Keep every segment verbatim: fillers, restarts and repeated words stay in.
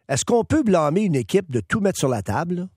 est-ce qu'on peut blâmer une équipe de tout mettre sur la table, là,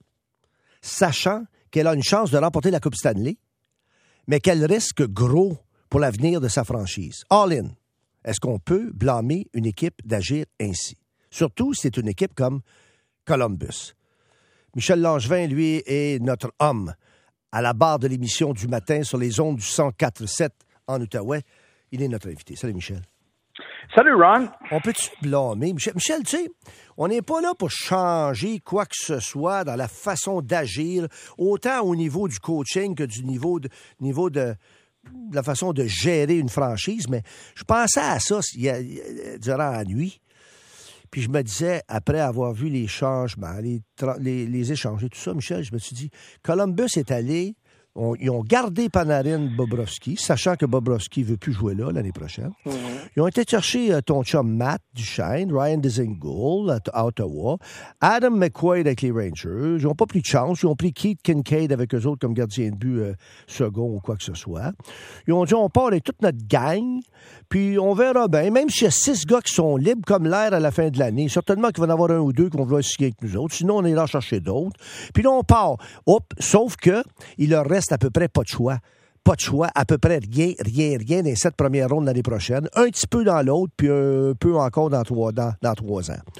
sachant qu'elle a une chance de remporter la Coupe Stanley, mais qu'elle risque gros pour l'avenir de sa franchise? All in. Est-ce qu'on peut blâmer une équipe d'agir ainsi? Surtout si c'est une équipe comme Columbus. Michel Langevin, lui, est notre homme à la barre de l'émission du matin sur les ondes du cent quatre sept en Outaouais. Il est notre invité. Salut, Michel. Salut, Ron. On peut-tu blâmer? Michel, Michel, tu sais, on n'est pas là pour changer quoi que ce soit dans la façon d'agir, autant au niveau du coaching que du niveau de, niveau de, de la façon de gérer une franchise, mais je pensais à ça il y a, durant la nuit. Puis je me disais, après avoir vu les changements, les, les, les échanges et tout ça, Michel, je me suis dit, Columbus est allé, on, ils ont gardé Panarin Bobrovsky, sachant que Bobrovsky ne veut plus jouer là l'année prochaine. Mm-hmm. Ils ont été chercher euh, ton chum Matt Duchesne, Ryan Dzingel à, à Ottawa, Adam McQuaid avec les Rangers. Ils n'ont pas pris de chance. Ils ont pris Keith Kincaid avec eux autres comme gardien de but euh, second ou quoi que ce soit. Ils ont dit, on part avec toute notre gang, puis on verra bien. Même s'il y a six gars qui sont libres comme l'air à la fin de l'année, certainement qu'il va y en avoir un ou deux qui vont vouloir signer avec nous autres. Sinon, on est là chercher d'autres. Puis là, on part. Hop, sauf que il leur reste à peu près pas de choix. Pas de choix, à peu près rien, rien, rien dans les sept premières rondes l'année prochaine. Un petit peu dans l'autre, puis un peu encore dans trois, dans, dans trois ans.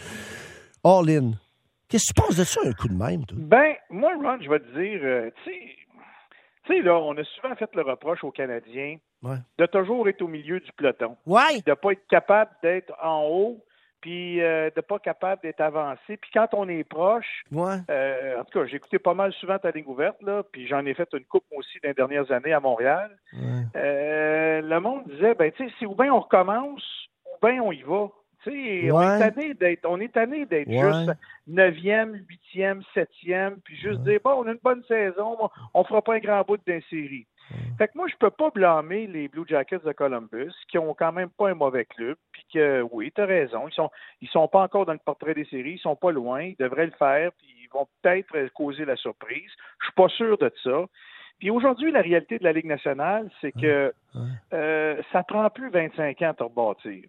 All in. Qu'est-ce que tu penses de ça, un coup de même, toi? Ben, moi, Ron, je vais te dire, euh, tu sais, tu sais, là, on a souvent fait le reproche aux Canadiens ouais. de toujours être au milieu du peloton. Ouais. De ne pas être capable d'être en haut, puis euh, de ne pas capable d'être avancé. Puis quand on est proche, ouais. euh, en tout cas, j'ai écouté pas mal souvent ta ligne ouverte, là, puis j'en ai fait une coupe aussi dans les dernières années à Montréal. Ouais. Euh, le monde disait, ben, tu sais, c'est ou bien on recommence, ou bien on y va. Tu sais, ouais. on est tanné d'être, on est tanné d'être ouais. juste neuvième, huitième, septième, puis juste ouais. dire, bon, on a une bonne saison, on fera pas un grand bout d'une série. Ouais. Fait que moi, je peux pas blâmer les Blue Jackets de Columbus, qui ont quand même pas un mauvais club, puis que, oui, t'as raison, ils sont, ils sont pas encore dans le portrait des séries, ils sont pas loin, ils devraient le faire, puis ils vont peut-être causer la surprise. Je suis pas sûr de ça. Puis aujourd'hui, la réalité de la Ligue nationale, c'est que ouais. euh, ça prend plus vingt-cinq ans à te rebâtir.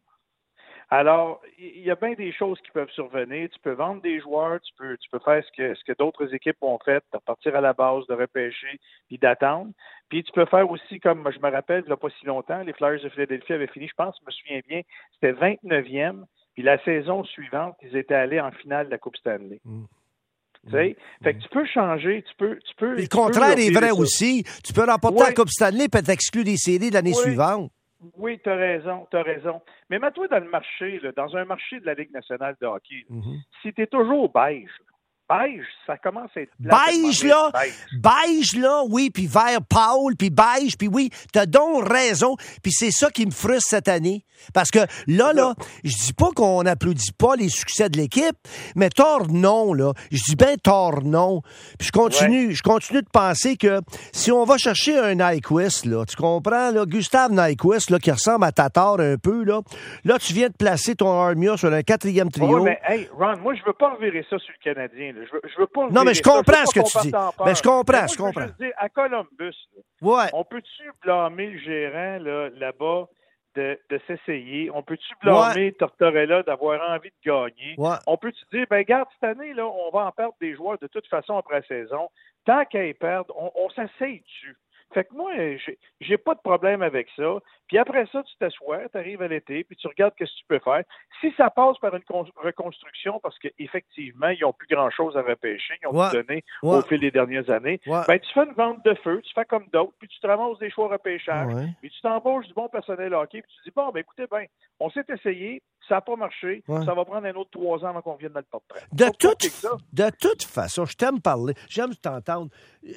Alors, il y a bien des choses qui peuvent survenir. Tu peux vendre des joueurs, tu peux, tu peux faire ce que, ce que d'autres équipes ont fait, de repartir à la base, de repêcher, puis d'attendre. Puis tu peux faire aussi, comme je me rappelle, il n'y a pas si longtemps, les Flyers de Philadelphie avaient fini, je pense, je me souviens bien, c'était vingt-neuvième, puis la saison suivante, ils étaient allés en finale de la Coupe Stanley. Mm. Tu sais? Mmh. Fait que tu peux changer, tu peux... Tu peux le contraire est vrai aussi. Tu peux remporter ouais. la Coupe Stanley et t'exclure des séries de l'année oui. suivante. Oui, tu as raison, tu as raison. Mais mets-toi dans le marché, là, dans un marché de la Ligue nationale de hockey, mm-hmm. si tu es toujours beige, beige, ça commence à être... Beige, là, beige. beige, là, oui, puis vert pâle, puis beige, puis oui, t'as donc raison, puis c'est ça qui me frustre cette année. Parce que là, là, je dis pas qu'on n'applaudit pas les succès de l'équipe, mais tort non, là. Je dis bien tort non. Puis je continue, ouais. je continue de penser que si on va chercher un Nyquist, là, tu comprends, là, Gustave Nyquist, là, qui ressemble à Tatar un peu, là, là, tu viens de placer ton Armia sur un quatrième trio. Oh, mais, hey, Ron, moi, je veux pas revirer ça sur le Canadien, là. Je veux, je veux pas non, mais je comprends ce que tu dis. Mais je comprends, moi, je comprends. Je veux juste dire, à Columbus, là, ouais. on peut-tu blâmer le gérant, là, là-bas, De, de s'essayer? On peut-tu blâmer ouais. Tortorella d'avoir envie de gagner? Ouais. On peut-tu dire, ben regarde, cette année, là, on va en perdre des joueurs de toute façon après la saison. Tant qu'à y perdre, on, on s'essaye dessus. Fait que moi, j'ai, j'ai pas de problème avec ça. Puis après ça, tu t'assois, tu arrives à l'été, puis tu regardes ce que tu peux faire. Si ça passe par une con- reconstruction, parce qu'effectivement, ils n'ont plus grand-chose à repêcher, ils ont ouais. tout donné ouais. au fil des dernières années, ouais. ben tu fais une vente de feu, tu fais comme d'autres, puis tu te ramasses des choix repêchage, ouais. puis tu t'embauches du bon personnel hockey, puis tu dis, bon, ben écoutez, ben, on s'est essayé, ça n'a pas marché, ouais. ça va prendre un autre trois ans avant qu'on vienne dans le portrait. De, toute, de toute façon, je t'aime parler, j'aime t'entendre. Euh,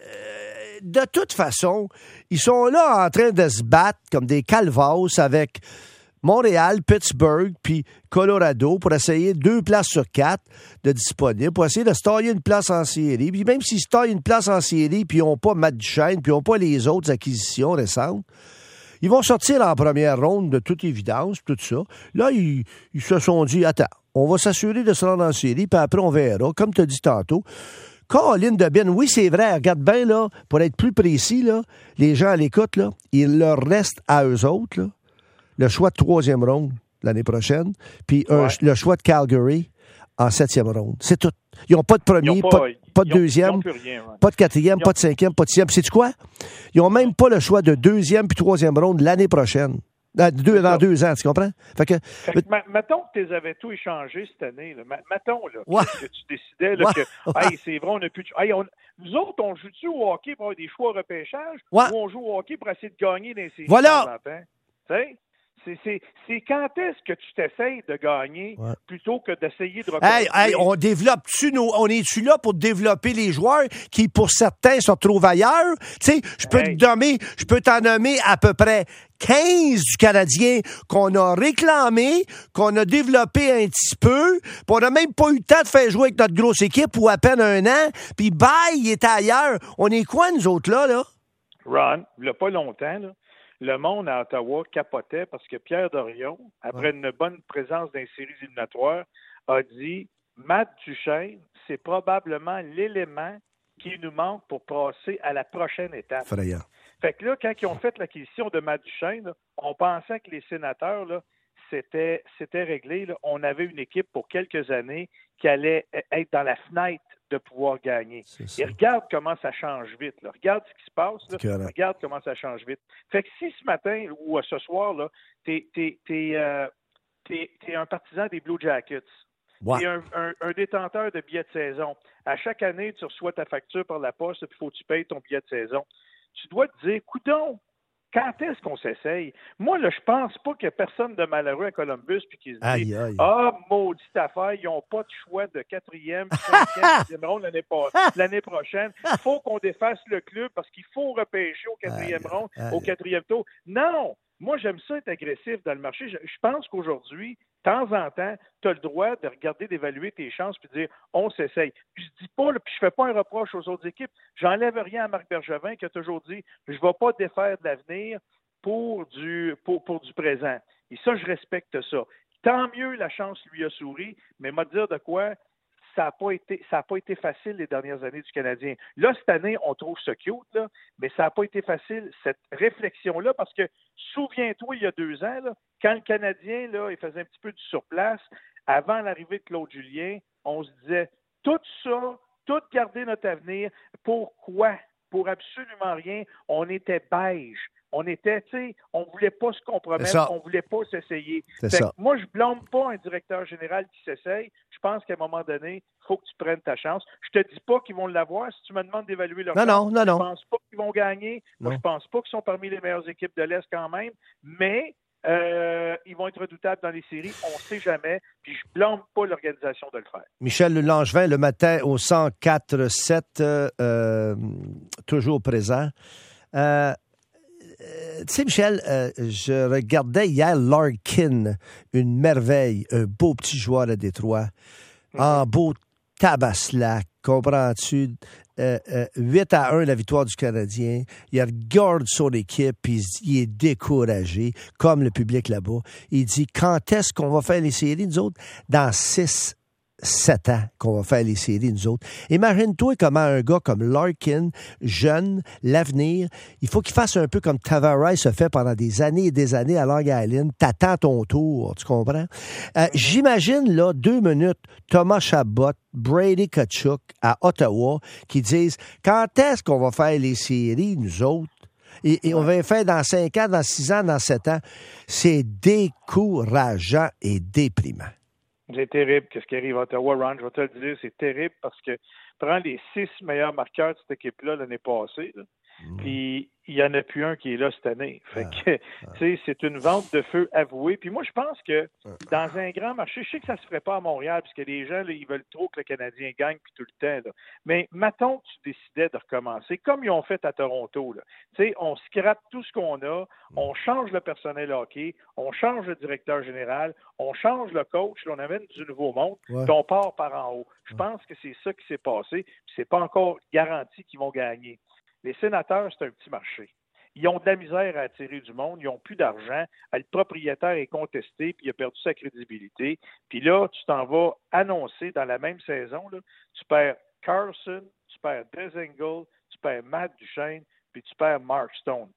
de toute façon, ils sont là en train de se battre comme des calvasses avec Montréal, Pittsburgh, puis Colorado pour essayer deux places sur quatre de disponibles, pour essayer de se tailler une place en série. Puis même s'ils se taillent une place en série, puis ils n'ont pas Matt Duchesne, puis ils n'ont pas les autres acquisitions récentes, ils vont sortir en première ronde de toute évidence, tout ça. Là, ils, ils se sont dit, attends, on va s'assurer de se rendre en série, puis après on verra, comme tu as dit tantôt. Colin de Ben, oui, c'est vrai, regarde bien, là, pour être plus précis, là, les gens à l'écoute, là, il leur reste à eux autres, là, le choix de troisième ronde l'année prochaine, puis ouais. le choix de Calgary en septième ronde. C'est tout. Ils n'ont pas de premier, pas, pas, pas de ils ont, deuxième, ils ont plus rien, ouais. pas de quatrième, Ils pas ont... de cinquième, pas de sixième. Sais-tu quoi? Ils n'ont même pas le choix de deuxième puis troisième ronde l'année prochaine. Dans deux, dans deux ans, tu comprends? Fait que, fait que, ma, mettons que tu les avais tout échangés cette année. Là. Mettons là, ouais. que, que tu décidais là, ouais. que hey, c'est vrai, on n'a plus de... hey, on... Nous autres, on joue-tu au hockey pour avoir des choix repêchage ouais. ou on joue au hockey pour essayer de gagner dans les séries? Voilà! Tu sais? C'est, c'est, c'est quand est-ce que tu t'essayes de gagner ouais. plutôt que d'essayer de hey, hey, on développe-tu nos, on est-tu là pour développer les joueurs qui, pour certains, se retrouvent ailleurs? Tu sais, je peux hey. te nommer, je peux t'en nommer à peu près quinze du Canadien qu'on a réclamé, qu'on a développé un petit peu, puis on n'a même pas eu le temps de faire jouer avec notre grosse équipe ou à peine un an, puis bye, il est ailleurs. On est quoi, nous autres, là, là? Ron, il n'y a pas longtemps, là. Le monde à Ottawa capotait parce que Pierre Dorion, après ouais. une bonne présence dans les séries éliminatoires, a dit « Matt Duchesne, c'est probablement l'élément qui nous manque pour passer à la prochaine étape. » Fait que là, quand ils ont fait l'acquisition de Matt Duchesne, là, on pensait que les sénateurs, là, c'était, c'était réglé. Là. On avait une équipe pour quelques années qui allait être dans la fenêtre de pouvoir gagner. Et regarde comment ça change vite. Là. Regarde ce qui se passe. Là. Regarde comment ça change vite. Fait que si ce matin ou ce soir, là, t'es, t'es, t'es, euh, t'es, t'es un partisan des Blue Jackets, ouais. t'es un, un, un détenteur de billets de saison. À chaque année, tu reçois ta facture par la poste et il faut que tu payes ton billet de saison. Tu dois te dire, coudonc, quand est-ce qu'on s'essaye? Moi, là, je pense pas qu'il y a personne de malheureux à Columbus puis qui se dit aïe, aïe. Ah, maudite affaire, ils n'ont pas de choix de quatrième, cinquième, sixième ronde l'année, l'année prochaine. Il faut qu'on défasse le club parce qu'il faut repêcher au quatrième ronde, au quatrième tour. Non! Moi, j'aime ça être agressif dans le marché. Je, je pense qu'aujourd'hui, de temps en temps, tu as le droit de regarder, d'évaluer tes chances puis de dire on s'essaye. Puis je dis pas, là, puis je fais pas un reproche aux autres équipes. J'enlève rien à Marc Bergevin qui a toujours dit je ne vais pas défaire de l'avenir pour du, pour, pour du présent. Et ça, je respecte ça. Tant mieux, la chance lui a souri, mais m'a dire de quoi ça n'a pas été, ça n'a pas été facile les dernières années du Canadien. Là, cette année, on trouve ça cute, là, mais ça n'a pas été facile, cette réflexion-là, parce que, souviens-toi, il y a deux ans, là, quand le Canadien, là, il faisait un petit peu du surplace, avant l'arrivée de Claude Julien, on se disait, tout ça, tout garder notre avenir, pourquoi? Pour absolument rien, on était beige. On était, tu sais, on voulait pas se compromettre, on voulait pas s'essayer. Fait que moi, je blâme pas un directeur général qui s'essaye. Je pense qu'à un moment donné, il faut que tu prennes ta chance. Je te dis pas qu'ils vont l'avoir. Si tu me demandes d'évaluer leur non, chance, non, non, je pense pas qu'ils vont gagner. Non. Moi, je pense pas qu'ils sont parmi les meilleures équipes de l'Est quand même. Mais euh, ils vont être redoutables dans les séries. On sait jamais. Puis je blâme pas l'organisation de le faire. Michel Langevin, le matin au cent quatre sept, euh, euh, toujours présent. Euh, Tu sais, Michel, euh, je regardais hier Larkin, une merveille, un beau petit joueur à Détroit, mm-hmm. en beau tabaslac, comprends-tu? Euh, euh, huit à un, la victoire du Canadien. Il regarde son équipe, puis il est découragé, comme le public là-bas. Il dit, quand est-ce qu'on va faire les séries, nous autres? Dans six sept ans qu'on va faire les séries, nous autres. Imagine-toi comment un gars comme Larkin, jeune, l'avenir, il faut qu'il fasse un peu comme Tavares se fait pendant des années et des années à Long Island. T'attends ton tour, tu comprends? Euh, j'imagine, là, deux minutes, Thomas Chabot, Brady Tkachuk à Ottawa, qui disent, quand est-ce qu'on va faire les séries, nous autres? Et, et on va les faire dans cinq ans, dans six ans, dans sept ans. C'est décourageant et déprimant. C'est terrible ce qui arrive à Ottawa, Ron. Je vais te le dire, c'est terrible parce que prends les six meilleurs marqueurs de cette équipe-là l'année passée, là, mmh. puis il n'y en a plus un qui est là cette année. Fait que, ah, ah. tu sais, c'est une vente de feu avouée. Puis moi, je pense que dans un grand marché, je sais que ça ne se ferait pas à Montréal, parce que les gens, là, ils veulent trop que le Canadien gagne puis tout le temps. Là. Mais mettons que tu décidais de recommencer, comme ils ont fait à Toronto. Là. Tu sais, on scrape tout ce qu'on a, on change le personnel hockey, on change le directeur général, on change le coach, là, on amène du nouveau monde, ouais. puis on part par en haut. Je pense que c'est ça qui s'est passé, puis c'est pas encore garanti qu'ils vont gagner. Les sénateurs, c'est un petit marché. Ils ont de la misère à attirer du monde, ils n'ont plus d'argent, le propriétaire est contesté, puis il a perdu sa crédibilité. Puis là, tu t'en vas annoncer dans la même saison, là, tu perds Carlson, tu perds Dzingel, tu perds Matt Duchesne, puis tu perds Mark Stone.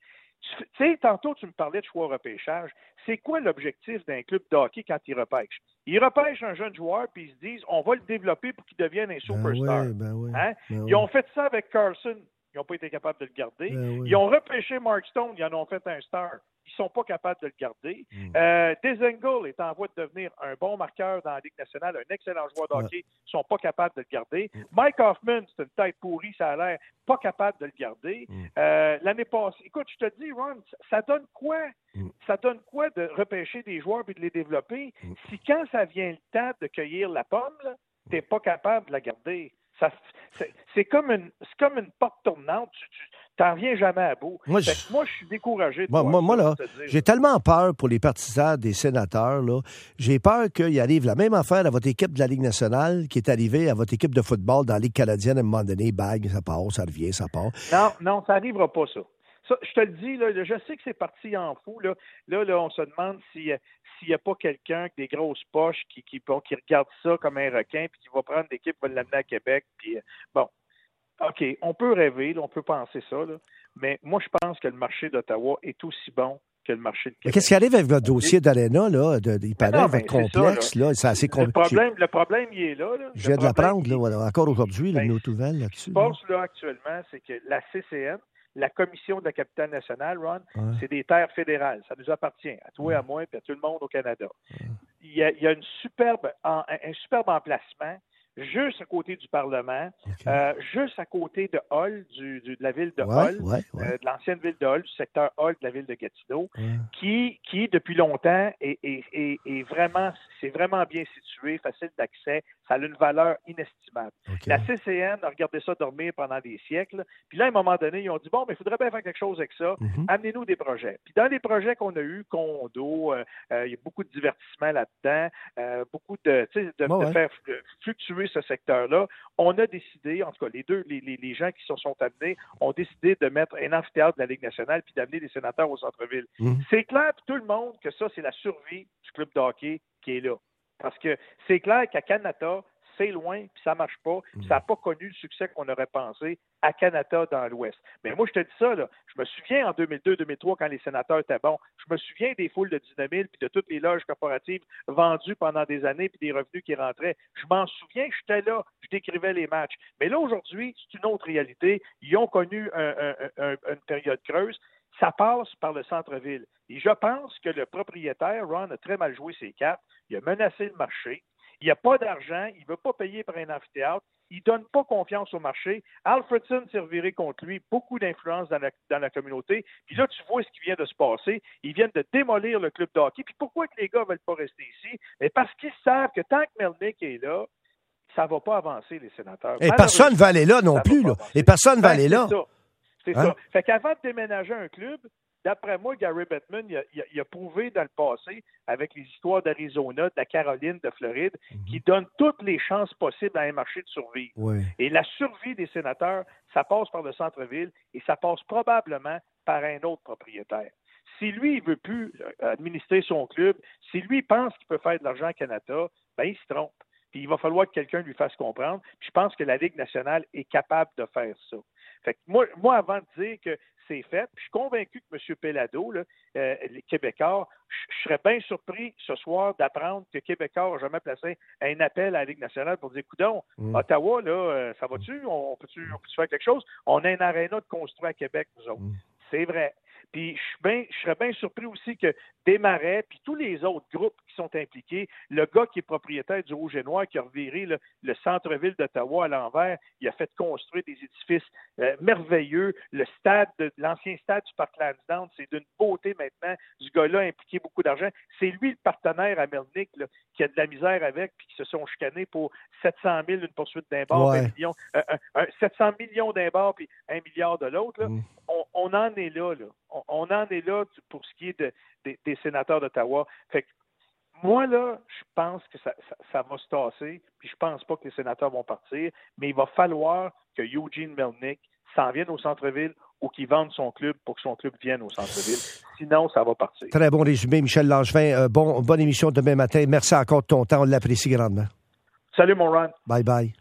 Tu sais, tantôt, tu me parlais de choix au repêchage. C'est quoi l'objectif d'un club de hockey quand il repêche? Ils repêchent un jeune joueur puis ils se disent, on va le développer pour qu'il devienne un superstar. Ben oui, ben oui, hein? ben Ils oui. ont fait ça avec Carlson. Ils n'ont pas été capables de le garder. Ben oui. Ils ont repêché Mark Stone. Ils en ont fait un star. Ils ne sont pas capables de le garder. Mm. Euh, Dzingel est en voie de devenir un bon marqueur dans la Ligue nationale, un excellent joueur de hockey. Ils ne sont pas capables de le garder. Mm. Mike Hoffman, c'est une tête pourrie, ça a l'air pas capable de le garder. Mm. Euh, l'année passée, écoute, je te dis, Ron, ça donne quoi? Mm. Ça donne quoi de repêcher des joueurs et de les développer Mm. si quand ça vient le temps de cueillir la pomme, tu n'es pas capable de la garder? Ça, c'est, c'est, comme une, c'est comme une porte tournante. Tu n'en viens jamais à bout. Moi, je, je, moi, je suis découragé de moi, voir moi, ça, moi là, te dire, j'ai là. tellement peur pour les partisans des sénateurs. Là. J'ai peur qu'il arrive la même affaire à votre équipe de la Ligue nationale qui est arrivée à votre équipe de football dans la Ligue canadienne à un moment donné. Bang, ça part, ça revient, ça part. Non, non, ça n'arrivera pas, ça. Ça, je te le dis, là, je sais que c'est parti en fou. Là, là, là on se demande si, s'il n'y a pas quelqu'un avec des grosses poches qui, qui, bon, qui regarde ça comme un requin puis qui va prendre l'équipe, va l'amener à Québec. Puis, bon, OK, on peut rêver, là, on peut penser ça, là, mais moi, je pense que le marché d'Ottawa est aussi bon que le marché de Québec. Mais qu'est-ce qui arrive avec votre dossier d'Arena, là? De, il paraît, non, votre ben, complexe, ça, là. là, c'est assez Le problème, le problème, il est là. là. Je viens de l'apprendre, là, encore aujourd'hui, ben, une autre nouvelle là-dessus. Ce qui se passe, là, actuellement, c'est que la C C N, la Commission de la capitale nationale, Ron, ouais. c'est des terres fédérales. Ça nous appartient, à toi, à moi, et à tout le monde au Canada. Ouais. Il y a, il y a une superbe, un, un superbe emplacement juste à côté du Parlement, Okay. euh, juste à côté de Hull, du, du, de la ville de ouais, Hull, ouais, ouais. Euh, de l'ancienne ville de Hull, du secteur Hull de la ville de Gatineau, ouais. qui, qui depuis longtemps, est, est, est, est vraiment, c'est vraiment bien situé, facile d'accès, ça a une valeur inestimable. Okay. La C C N a regardé ça dormir pendant des siècles, puis là, à un moment donné, ils ont dit, bon, mais il faudrait bien faire quelque chose avec ça, Mm-hmm. amenez-nous des projets. Puis dans les projets qu'on a eus, condo, euh, euh, il y a beaucoup de divertissement là-dedans, euh, beaucoup de, tu sais, de, oh, de ouais. faire fluctuer ce secteur-là. On a décidé, en tout cas, les deux, les, les, les gens qui se sont amenés ont décidé de mettre un amphithéâtre de la Ligue nationale puis d'amener des sénateurs au centre-ville. Mm-hmm. C'est clair pour tout le monde que ça, c'est la survie du club de hockey qui est là. Parce que c'est clair qu'à Canada, c'est loin, puis ça marche pas, puis ça n'a pas connu le succès qu'on aurait pensé à Canada dans l'Ouest. Mais moi, je te dis ça, là, je me souviens en deux mille deux deux mille trois, quand les sénateurs étaient bons, je me souviens des foules de dix-neuf mille, puis de toutes les loges corporatives vendues pendant des années, puis des revenus qui rentraient. Je m'en souviens, j'étais là, je décrivais les matchs. Mais là, aujourd'hui, c'est une autre réalité. Ils ont connu un, un, un, une période creuse. Ça passe par le centre-ville. Et je pense que le propriétaire, Ron, a très mal joué ses cartes. Il a menacé le marché. Il n'y a pas d'argent, il ne veut pas payer pour un amphithéâtre, il ne donne pas confiance au marché. Alfredson s'est reviré contre lui, beaucoup d'influence dans la, dans la communauté. Puis là, tu vois ce qui vient de se passer. Ils viennent de démolir le club de hockey. Puis pourquoi que les gars ne veulent pas rester ici? Mais parce qu'ils savent que tant que Melnyk est là, ça ne va pas avancer, les sénateurs. Et personne ne va aller là non plus. Là. Et personne ne va ben, aller là. C'est ça. C'est hein? ça. Fait qu'avant de déménager un club, d'après moi, Gary Bettman, il a, il, a, il a prouvé dans le passé, avec les histoires d'Arizona, de la Caroline, de Floride, mm-hmm. qui donne toutes les chances possibles à un marché de survie. Oui. Et la survie des sénateurs, ça passe par le centre-ville et ça passe probablement par un autre propriétaire. Si lui, il ne veut plus administrer son club, si lui pense qu'il peut faire de l'argent au Canada, ben il se trompe. Puis il va falloir que quelqu'un lui fasse comprendre. Puis je pense que la Ligue nationale est capable de faire ça. Fait que moi, moi, avant de dire que c'est fait, puis je suis convaincu que M. Pellado, là, euh, les Québécois, je, je serais bien surpris ce soir d'apprendre que Québécois n'a jamais placé un appel à la Ligue nationale pour dire, coudonc, mm. Ottawa, là, euh, ça va-tu? On peut-tu, on peut-tu faire quelque chose? On a un aréna de construit à Québec, nous autres. Mm. C'est vrai. Puis je, suis bien, je serais bien surpris aussi que Desmarais, puis tous les autres groupes qui sont impliqués, le gars qui est propriétaire du Rouge et Noir, qui a reviré le, le centre-ville d'Ottawa à l'envers, il a fait construire des édifices euh, merveilleux. Le stade, de, l'ancien stade du Parc Lansdowne, c'est d'une beauté maintenant. Ce gars-là a impliqué beaucoup d'argent. C'est lui le partenaire à Melnyk là, qui a de la misère avec, puis qui se sont chicanés pour sept cent mille, une poursuite d'un bord, ouais. un million, euh, un, un, sept cents millions d'un bord, puis un milliard de l'autre. Là. Mm. On, on en est là, là. On, on en est là pour ce qui est de, de, des sénateurs d'Ottawa. Fait que moi, là, je pense que ça, ça, ça va se tasser, puis je pense pas que les sénateurs vont partir, mais il va falloir que Eugene Melnyk s'en vienne au centre-ville ou qu'il vende son club pour que son club vienne au centre-ville. Sinon, ça va partir. Très bon résumé, Michel Langevin. Euh, bon, bonne émission demain matin. Merci encore de ton temps. On l'apprécie grandement. Salut, mon Ron. Bye-bye.